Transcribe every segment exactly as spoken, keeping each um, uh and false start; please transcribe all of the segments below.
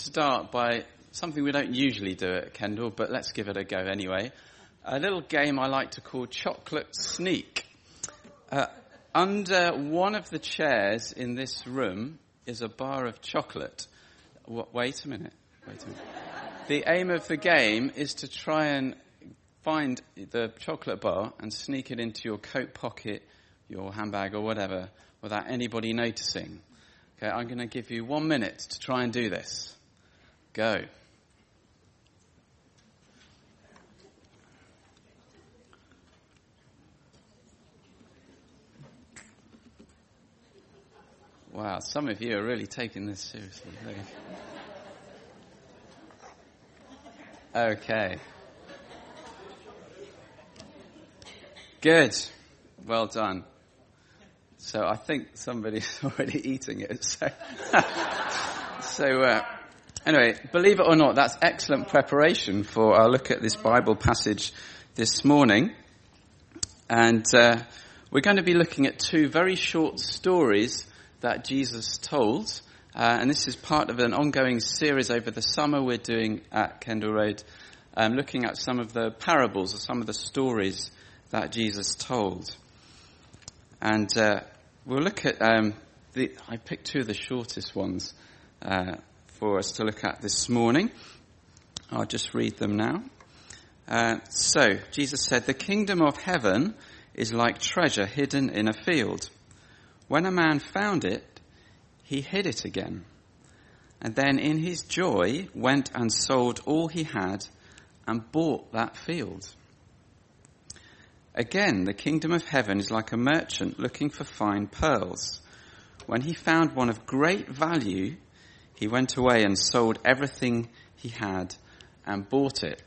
start by something we don't usually do at Kendall, but let's give it a go anyway. A little game I like to call Chocolate Sneak. Uh, under one of the chairs in this room is a bar of chocolate. W- wait a minute. Wait a minute. The aim of the game is to try and find the chocolate bar and sneak it into your coat pocket, your handbag or whatever, without anybody noticing. Okay, I'm going to give you one minute to try and do this. Go. Wow, some of you are really taking this seriously. Okay. Good. Well done. So I think somebody's already eating it. So, so uh, anyway, believe it or not, that's excellent preparation for our look at this Bible passage this morning. And uh, we're going to be looking at two very short stories that Jesus told. Uh, and this is part of an ongoing series over the summer we're doing at Kendall Road, um, looking at some of the parables or some of the stories that Jesus told. And uh, we'll look at, um, the, I picked two of the shortest ones uh, for us to look at this morning. I'll just read them now. Uh, so, Jesus said, "The kingdom of heaven is like treasure hidden in a field. When a man found it, he hid it again. And then in his joy went and sold all he had and bought that field. Again, the kingdom of heaven is like a merchant looking for fine pearls. When he found one of great value, he went away and sold everything he had and bought it."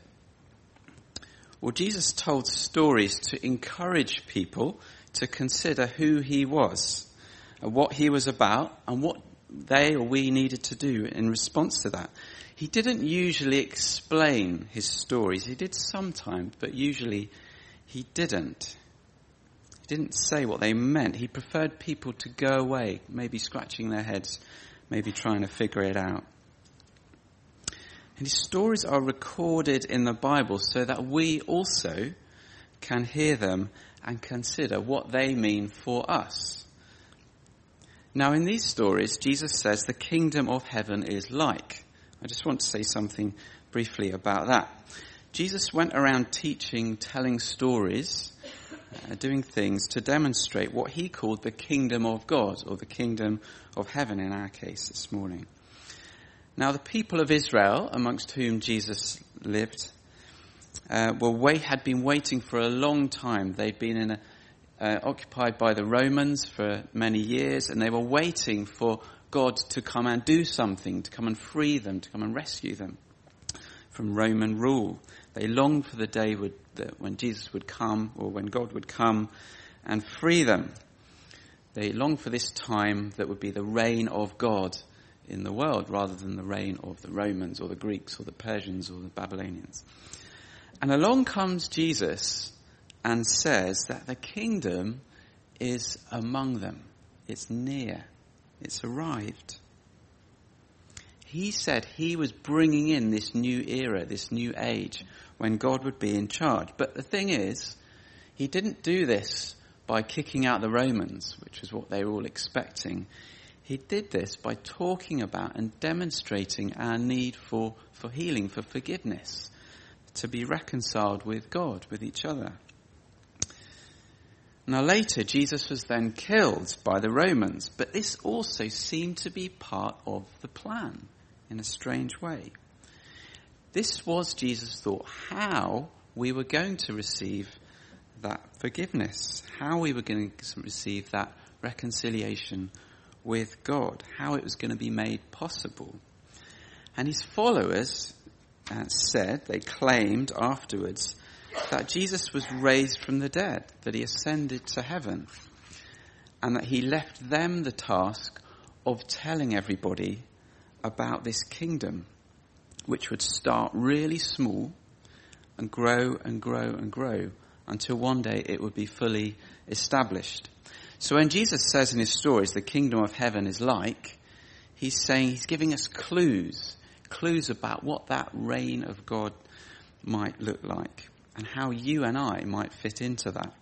Well, Jesus told stories to encourage people to consider who he was, and what he was about, and what they or we needed to do in response to that. He didn't usually explain his stories. He did sometimes, but usually he didn't. He didn't say what they meant. He preferred people to go away, maybe scratching their heads, maybe trying to figure it out. And his stories are recorded in the Bible so that we also can hear them and consider what they mean for us. Now, in these stories, Jesus says the kingdom of heaven is like. I just want to say something briefly about that. Jesus went around teaching, telling stories, uh, doing things to demonstrate what he called the kingdom of God, or the kingdom of heaven in our case this morning. Now, the people of Israel, amongst whom Jesus lived, uh, were wait, had been waiting for a long time. They'd been in a Uh, occupied by the Romans for many years, and they were waiting for God to come and do something, to come and free them, to come and rescue them from Roman rule. They longed for the day would, that when Jesus would come, or when God would come and free them. They longed for this time that would be the reign of God in the world, rather than the reign of the Romans or the Greeks or the Persians or the Babylonians. And along comes Jesus and says that the kingdom is among them. It's near. It's arrived. He said he was bringing in this new era, this new age, when God would be in charge. But the thing is, he didn't do this by kicking out the Romans, which was what they were all expecting. He did this by talking about and demonstrating our need for, for healing, for forgiveness, to be reconciled with God, with each other. Now later, Jesus was then killed by the Romans, but this also seemed to be part of the plan in a strange way. This was, Jesus thought, how we were going to receive that forgiveness, how we were going to receive that reconciliation with God, how it was going to be made possible. And his followers uh, said, they claimed afterwards, that Jesus was raised from the dead, that he ascended to heaven, and that he left them the task of telling everybody about this kingdom, which would start really small and grow and grow and grow until one day it would be fully established. So when Jesus says in his stories, the kingdom of heaven is like, he's saying, he's giving us clues, clues about what that reign of God might look like and how you and I might fit into that.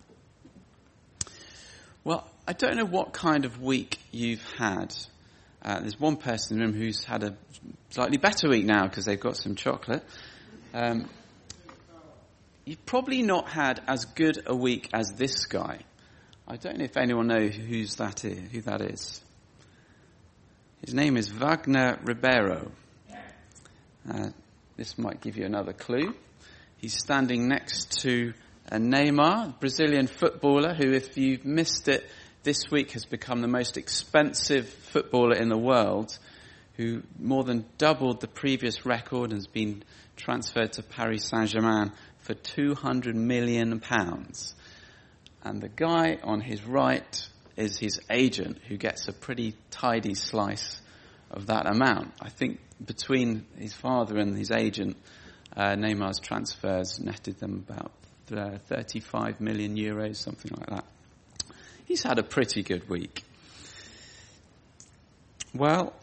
Well, I don't know what kind of week you've had. Uh, there's one person in the room who's had a slightly better week now because they've got some chocolate. Um, you've probably not had as good a week as this guy. I don't know if anyone knows who's that is, who that is. His name is Wagner Ribeiro. Uh, this might give you another clue. He's standing next to uh, Neymar, Brazilian footballer, who, if you've missed it, this week has become the most expensive footballer in the world, who more than doubled the previous record and has been transferred to Paris Saint-Germain for two hundred million pounds. And the guy on his right is his agent, who gets a pretty tidy slice of that amount. I think between his father and his agent, uh, Neymar's transfers netted them about uh, thirty-five million euros, something like that. He's had a pretty good week. Well,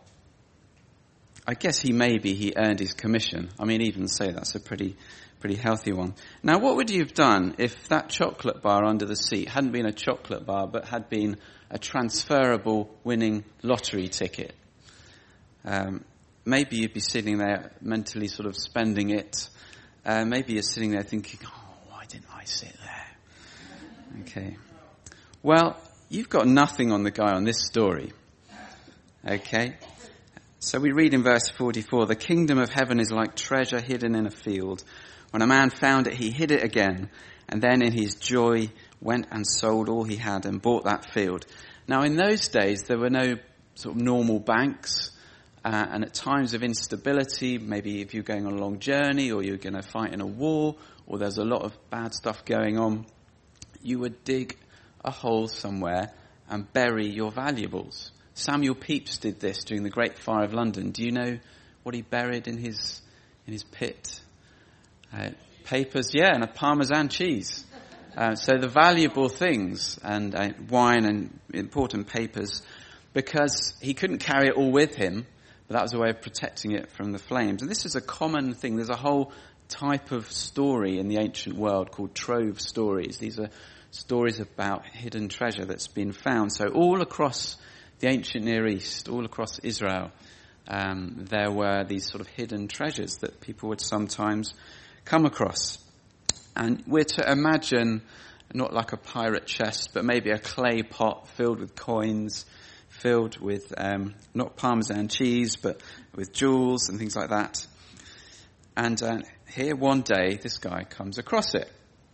I guess he maybe he earned his commission. I mean, even so, that's a pretty pretty healthy one. Now, what would you have done if that chocolate bar under the seat hadn't been a chocolate bar, but had been a transferable winning lottery ticket? Um, maybe you'd be sitting there mentally sort of spending it. Uh, maybe you're sitting there thinking, oh, why didn't I sit there? Okay. Well, you've got nothing on the guy on this story. Okay? So we read in verse forty-four, the kingdom of heaven is like treasure hidden in a field. When a man found it, he hid it again, and then in his joy went and sold all he had and bought that field. Now, in those days, there were no sort of normal banks, uh, and at times of instability, maybe if you're going on a long journey or you're going to fight in a war or there's a lot of bad stuff going on, you would dig a hole somewhere and bury your valuables. Samuel Pepys did this during the Great Fire of London. Do you know what he buried in his in his pit? Uh, papers, yeah, and a Parmesan cheese. Uh, so the valuable things, and uh, wine and important papers, because he couldn't carry it all with him, but that was a way of protecting it from the flames. And this is a common thing. There's a whole type of story in the ancient world called trove stories. These are stories about hidden treasure that's been found. So all across the ancient Near East, all across Israel, um, there were these sort of hidden treasures that people would sometimes come across. And we're to imagine not like a pirate chest, but maybe a clay pot filled with coins, filled with um, not Parmesan cheese, but with jewels and things like that. And uh, here one day, this guy comes across it.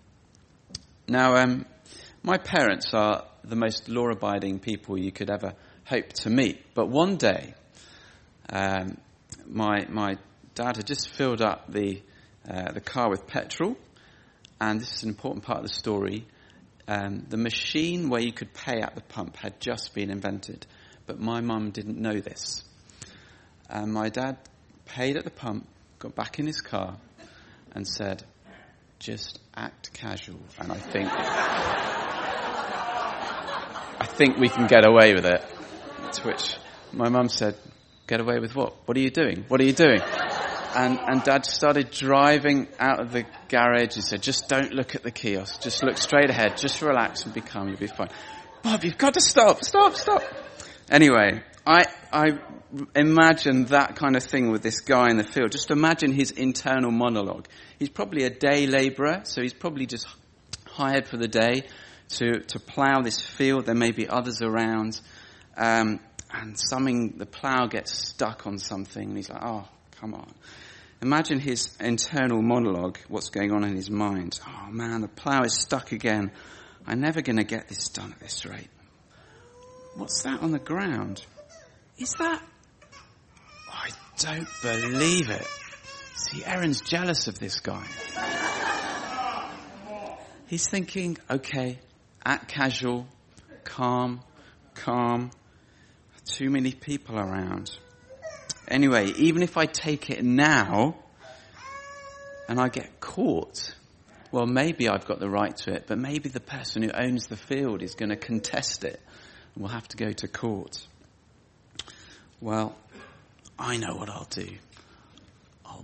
Now, um, my parents are the most law-abiding people you could ever hope to meet. But one day, um, my my dad had just filled up the uh, the car with petrol, and this is an important part of the story. Um, the machine where you could pay at the pump had just been invented, but my mum didn't know this. And my dad paid at the pump, got back in his car, and said, "Just act casual." And I think, I think we can get away with it. To which my mum said, "Get away with what? What are you doing? What are you doing?" And and Dad started driving out of the garage. He said, "Just don't look at the kiosk. Just look straight ahead. Just relax and be calm. You'll be fine." "Bob, you've got to stop. Stop, stop." Anyway, I I imagine that kind of thing with this guy in the field. Just imagine his internal monologue. He's probably a day labourer, so he's probably just hired for the day to, to plough this field. There may be others around. Um, and something, the plough gets stuck on something, and he's like, "Oh, come on." Imagine his internal monologue, what's going on in his mind. "Oh man, the plough is stuck again. I'm never going to get this done at this rate. What's that on the ground? Is that... Oh, I don't believe it. See, Aaron's jealous of this guy." He's thinking, okay, act casual, calm, calm. Too many people around. Anyway, even if I take it now and I get caught, well, maybe I've got the right to it, but maybe the person who owns the field is going to contest it and we'll have to go to court. Well, I know what I'll do.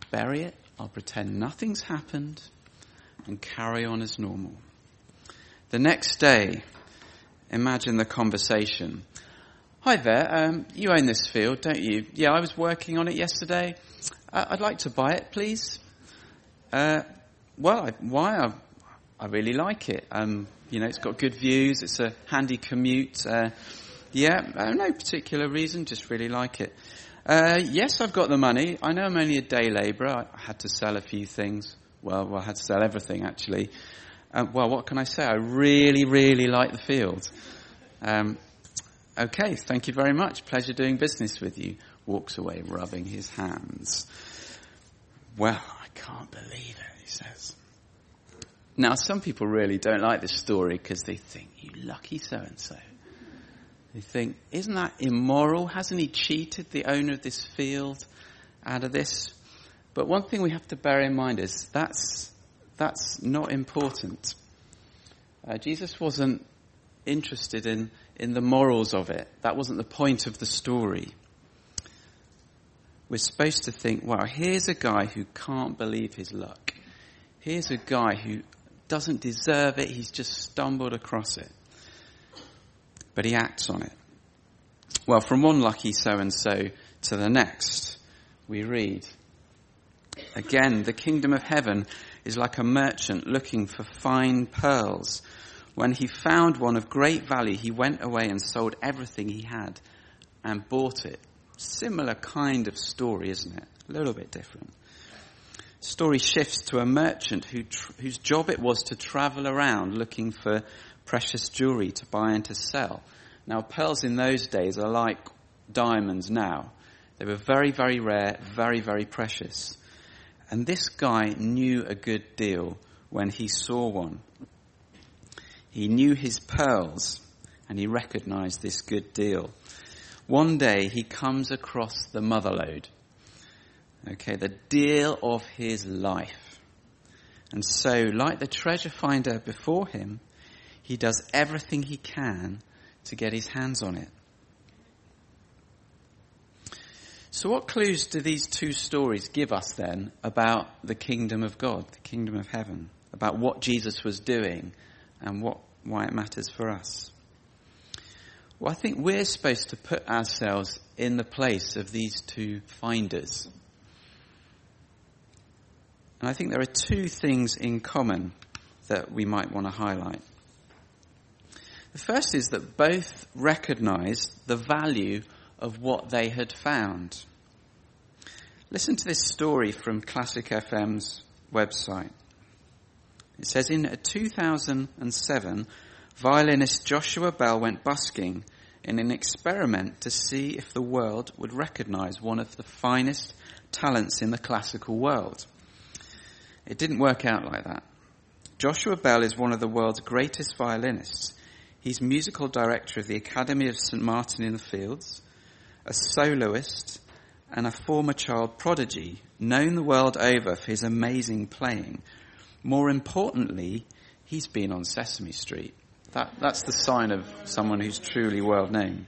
bury it. I'll pretend nothing's happened and carry on as normal. The next day, imagine the conversation. Hi there, um, you own this field, don't you? Yeah, I was working on it yesterday. Uh, I'd like to buy it, please. Uh, well, I, why? I, I really like it. Um, you know, it's got good views. It's a handy commute. Uh, yeah, uh, no particular reason, just really like it. Uh, yes, I've got the money. I know I'm only a day labourer. I, I had to sell a few things. Well, well I had to sell everything, actually. Um, well, what can I say? I really, really like the field. Um, okay, thank you very much. Pleasure doing business with you. Walks away, rubbing his hands. Well, I can't believe it, he says. Now, some people really don't like this story because they think, you lucky so-and-so. They think, isn't that immoral? Hasn't he cheated the owner of this field out of this? But one thing we have to bear in mind is that's that's not important. Uh, Jesus wasn't interested in, in the morals of it. That wasn't the point of the story. We're supposed to think, wow, here's a guy who can't believe his luck. Here's a guy who doesn't deserve it. He's just stumbled across it. But he acts on it. Well, from one lucky so-and-so to the next, we read, again, the kingdom of heaven is like a merchant looking for fine pearls. When he found one of great value, he went away and sold everything he had and bought it. Similar kind of story, isn't it? A little bit different. Story shifts to a merchant who tr- whose job it was to travel around looking for precious jewelry to buy and to sell. Now, pearls in those days are like diamonds now. They were very, very rare, very, very precious. And this guy knew a good deal when he saw one. He knew his pearls and he recognized this good deal. One day he comes across the motherlode. Okay, the deal of his life. And so, like the treasure finder before him, he does everything he can to get his hands on it. So what clues do these two stories give us then about the kingdom of God, the kingdom of heaven, about what Jesus was doing and what why it matters for us? Well, I think we're supposed to put ourselves in the place of these two finders. And I think there are two things in common that we might want to highlight. The first is that both recognized the value of what they had found. Listen to this story from Classic F M's website. It says, in two thousand seven, violinist Joshua Bell went busking in an experiment to see if the world would recognize one of the finest talents in the classical world. It didn't work out like that. Joshua Bell is one of the world's greatest violinists. He's musical director of the Academy of Saint Martin in the Fields, a soloist, and a former child prodigy, known the world over for his amazing playing. More importantly, he's been on Sesame Street. That, that's the sign of someone who's truly world known.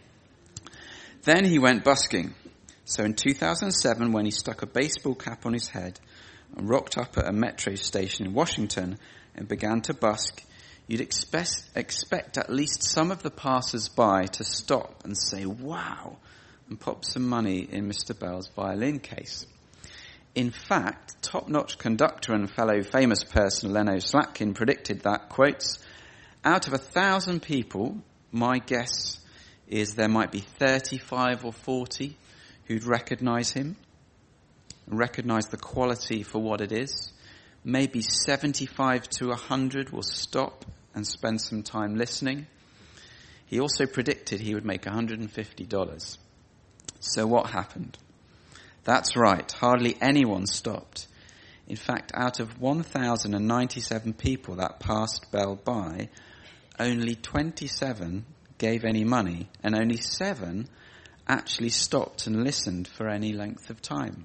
Then he went busking. So in two thousand seven, when he stuck a baseball cap on his head and rocked up at a metro station in Washington and began to busk, you'd expect, expect at least some of the passers-by to stop and say, wow, and pop some money in Mister Bell's violin case. In fact, top-notch conductor and fellow famous person Leno Slatkin predicted that, quotes, out of a thousand people, my guess is there might be thirty-five or forty who'd recognize him, recognize the quality for what it is. Maybe seventy-five to one hundred will stop and spend some time listening. He also predicted he would make one hundred fifty dollars. So what happened? That's right, hardly anyone stopped. In fact, out of one thousand ninety-seven people that passed Bell by, only twenty-seven gave any money, and only seven actually stopped and listened for any length of time.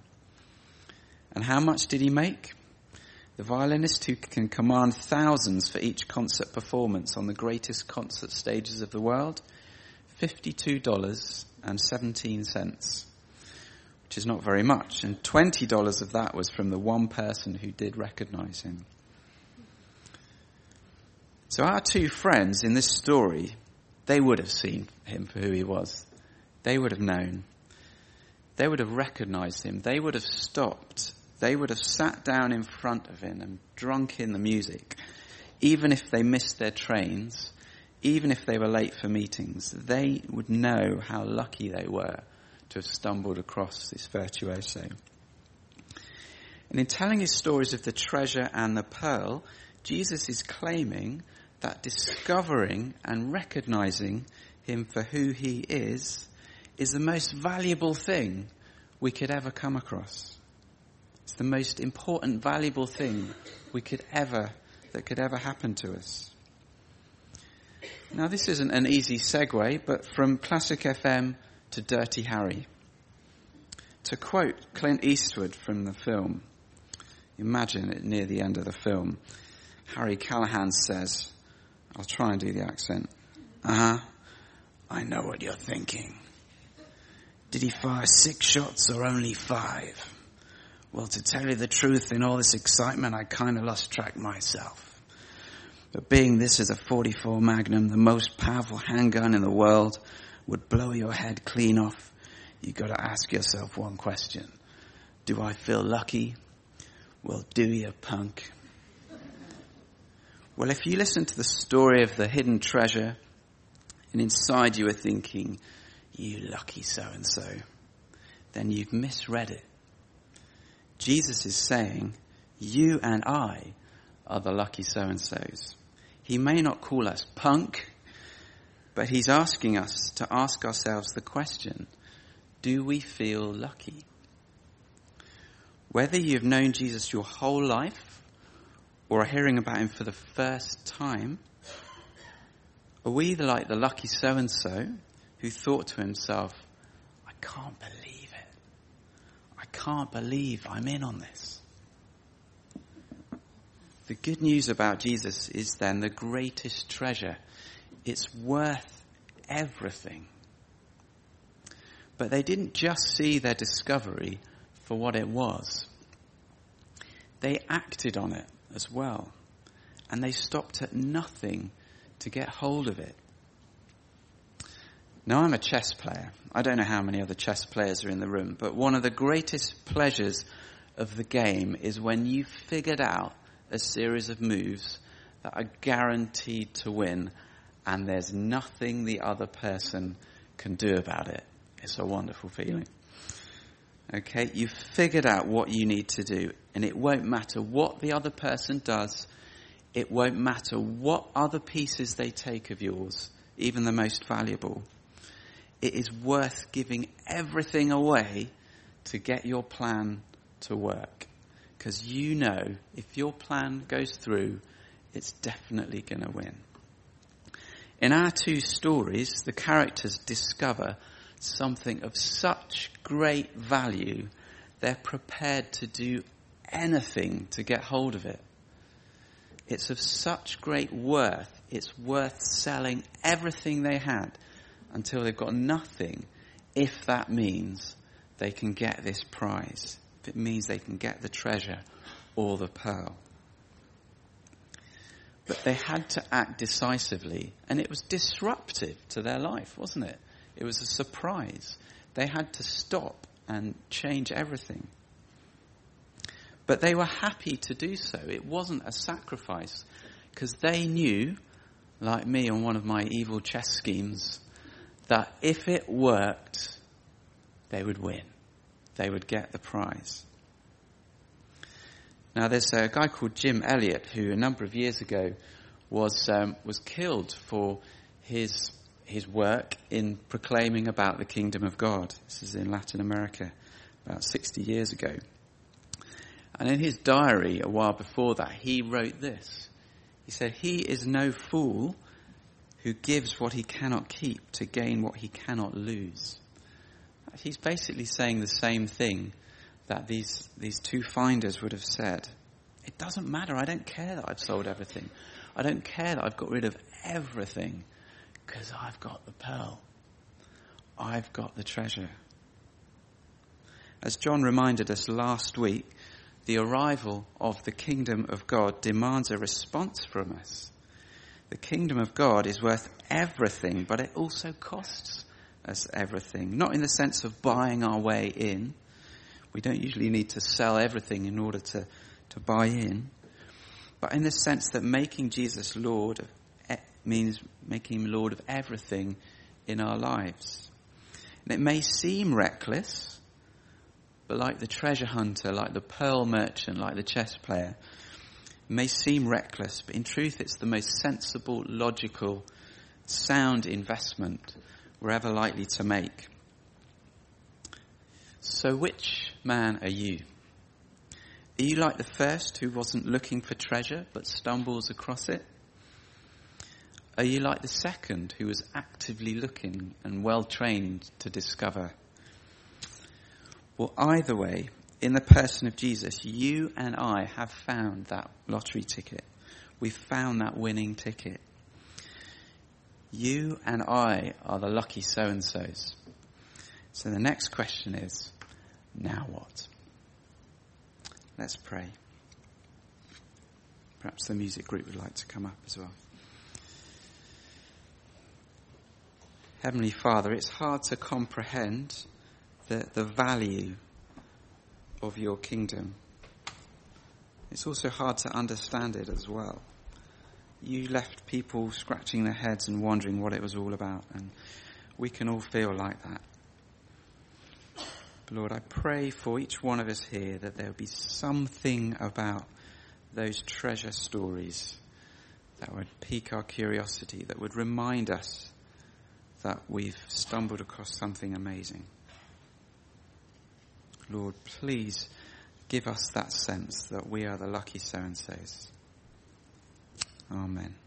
And how much did he make? The violinist who can command thousands for each concert performance on the greatest concert stages of the world, fifty-two dollars and seventeen cents. which is not very much. And twenty dollars of that was from the one person who did recognize him. So our two friends in this story, they would have seen him for who he was. They would have known. They would have recognized him. They would have stopped. They would have sat down in front of him and drunk in the music. Even if they missed their trains, even if they were late for meetings, they would know how lucky they were to have stumbled across this virtuoso. And in telling his stories of the treasure and the pearl, Jesus is claiming that discovering and recognizing him for who he is is the most valuable thing we could ever come across. It's the most important, valuable thing we could ever, that could ever happen to us. Now, this isn't an easy segue, but from Classic F M to Dirty Harry. To quote Clint Eastwood from the film, imagine it near the end of the film, Harry Callahan says, I'll try and do the accent. Uh-huh, I know what you're thinking. Did he fire six shots or only five? Well, to tell you the truth, in all this excitement, I kind of lost track myself. But being this is a forty-four Magnum, the most powerful handgun in the world, would blow your head clean off. You got to ask yourself one question. Do I feel lucky? Well, do you, punk? Well, if you listen to the story of the hidden treasure, and inside you are thinking, you lucky so-and-so, then you've misread it. Jesus is saying, you and I are the lucky so-and-sos. He may not call us punk, but he's asking us to ask ourselves the question, do we feel lucky? Whether you've known Jesus your whole life or are hearing about him for the first time, are we like the lucky so-and-so who thought to himself, I can't believe it. I can't believe I'm in on this. The good news about Jesus is then the greatest treasure. It's worth everything. But they didn't just see their discovery for what it was. They acted on it as well. And they stopped at nothing to get hold of it. Now, I'm a chess player. I don't know how many other chess players are in the room, but one of the greatest pleasures of the game is when you've figured out a series of moves that are guaranteed to win and there's nothing the other person can do about it. It's a wonderful feeling. Okay, you've figured out what you need to do, and it won't matter what the other person does. It won't matter what other pieces they take of yours, even the most valuable. It is worth giving everything away to get your plan to work. Because you know, if your plan goes through, it's definitely going to win. In our two stories, the characters discover something of such great value, they're prepared to do anything to get hold of it. It's of such great worth, it's worth selling everything they had until they've got nothing, if that means they can get this prize. If it means they can get the treasure or the pearl. But they had to act decisively, and it was disruptive to their life, wasn't it? It was a surprise. They had to stop and change everything. But they were happy to do so. It wasn't a sacrifice, because they knew, like me on one of my evil chess schemes, that if it worked, they would win. They would get the prize. Now, there's a guy called Jim Elliot who a number of years ago was um, was killed for his his work in proclaiming about the kingdom of God. This is in Latin America, about sixty years ago. And in his diary, a while before that, he wrote this. He said, "He is no fool who gives what he cannot keep to gain what he cannot lose." He's basically saying the same thing that these these two finders would have said. It doesn't matter. I don't care that I've sold everything. I don't care that I've got rid of everything, because I've got the pearl. I've got the treasure. As John reminded us last week, the arrival of the kingdom of God demands a response from us. The kingdom of God is worth everything, but it also costs us everything. Not in the sense of buying our way in. We don't usually need to sell everything in order to, to buy in. But in the sense that making Jesus Lord of, means making him Lord of everything in our lives. And it may seem reckless, but like the treasure hunter, like the pearl merchant, like the chess player, it may seem reckless, but in truth it's the most sensible, logical, sound investment we're ever likely to make. So which man are you? Are you like the first who wasn't looking for treasure but stumbles across it? Are you like the second who was actively looking and well trained to discover? Well, either way, in the person of Jesus, you and I have found that lottery ticket. We've found that winning ticket. You and I are the lucky so-and-sos. So the next question is, now what? Let's pray. Perhaps the music group would like to come up as well. Heavenly Father, it's hard to comprehend the, the value of your kingdom. It's also hard to understand it as well. You left people scratching their heads and wondering what it was all about, and we can all feel like that. But Lord, I pray for each one of us here that there will be something about those treasure stories that would pique our curiosity, that would remind us that we've stumbled across something amazing. Lord, please give us that sense that we are the lucky so-and-sos. Amen.